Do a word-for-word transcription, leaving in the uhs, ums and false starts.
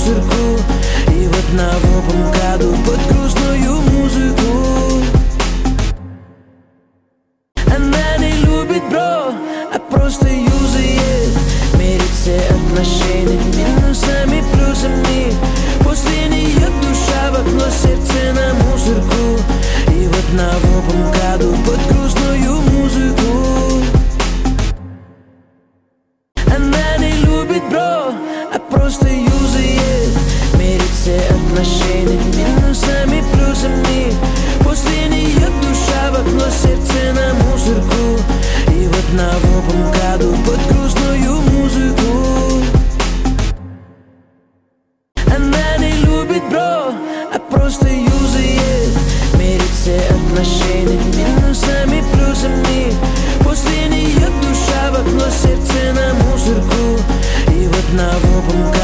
мусорку и в одного МКАДу под грустную музыку. Она не любит бро, а просто юзает, мерит все отношения минусами, плюсами. После нее душа в окно, сердце на мусорку и в одного МКАДу под грустную музыку. Она не любит бро, а просто юзает, мерит все отношения минусами, плюсами. После нее душа в окно, сердце на мусорку и в одного МКАДу под грустную музыку. Она не любит бро, а просто юзает, мерит все отношения минусами, плюсами. После нее душа в окно, сердце на мусорку и в одного МКАДу